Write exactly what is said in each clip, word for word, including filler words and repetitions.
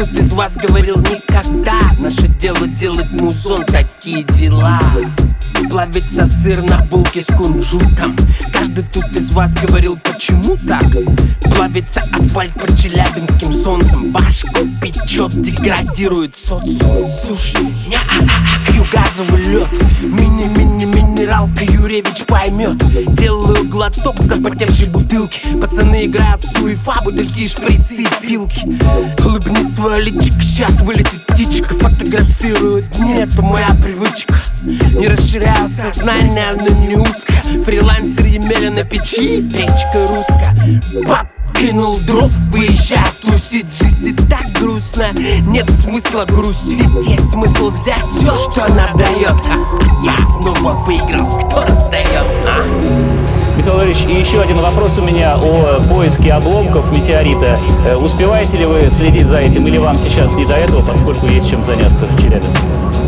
кто-то из вас говорил никогда. Наше дело делать музон, такие дела. Плавится сыр на булке с кунжутом. Каждый тут из вас говорил, почему так? Плавится асфальт под челябинским солнцем. Башку печет, деградирует социум. Суши, не-а-а-а, пью газовый лед. Мини-мини-минералка, Юревич поймет. Делаю глоток в запотевшей бутылке. Пацаны играют в суефа, бутыльки, шприцы и вилки. Улыбни свое личико, сейчас вылетит птичка. Фотографируют дни, это моя привычка. Не расширяю сознание, оно не узко. Фрилансер Емеля на печи, печка русская. Подкинул дров, выезжает тусить. Жизнь и так грустно, нет смысла грустить. Есть смысл взять все, что она дает. Я снова выиграл, кто раздает, а? Михаил Валерьевич, и еще один вопрос у меня о поиске обломков метеорита. Успеваете ли вы следить за этим, или вам сейчас не до этого, поскольку есть чем заняться в Челябинске?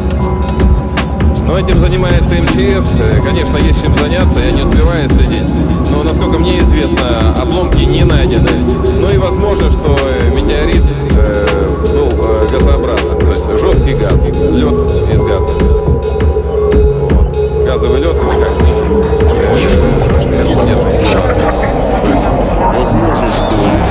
Но этим занимается эм че эс, конечно, есть чем заняться, я не успеваю следить. Но, насколько мне известно, обломки не найдены. Ну и возможно, что метеорит э, был э, газообразным, то есть жесткий газ, лед из газа. Вот. Газовый лед или как? Э, то есть, возможно, что...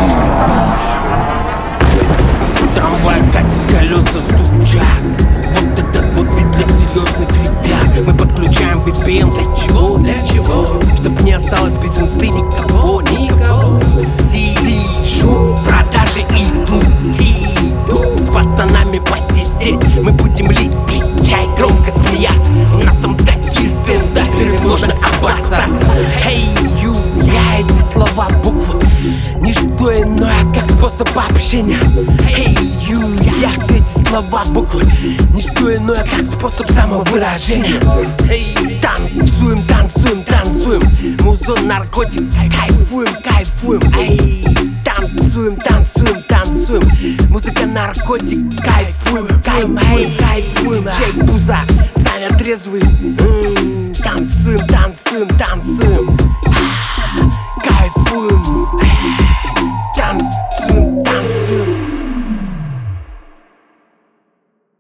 Трамвай катит, колеса стучат. Вот этот вот бит для серьезных ребят. Мы подключаем ви пи эн. Для чего? Для чего? Чтоб не осталось без инсты никого, никого. Сижу, продажи идут, иду с пацанами посидеть. Мы будем лить, пить чай, громко смеяться. У нас там такие стендаперы, нужно обоссаться. Hey, you, я эти слова, буквы, не что иное, как способ общения. Hey, you, я все эти слова, буквы, не что иное, как способ самовыражения. Hey, танцуем, танцуем, танцуем. Музон, наркотик, кайфуем, кайфуем. Эй, танцуем, танцуем, танцуем. Музыка, наркотик, кайфуем, кайфуем, кайфуем. Чей буза, Саня трезвый. М-м, танцуем, танцуем, танцуем. Кайфуем, танцуем, танцуем.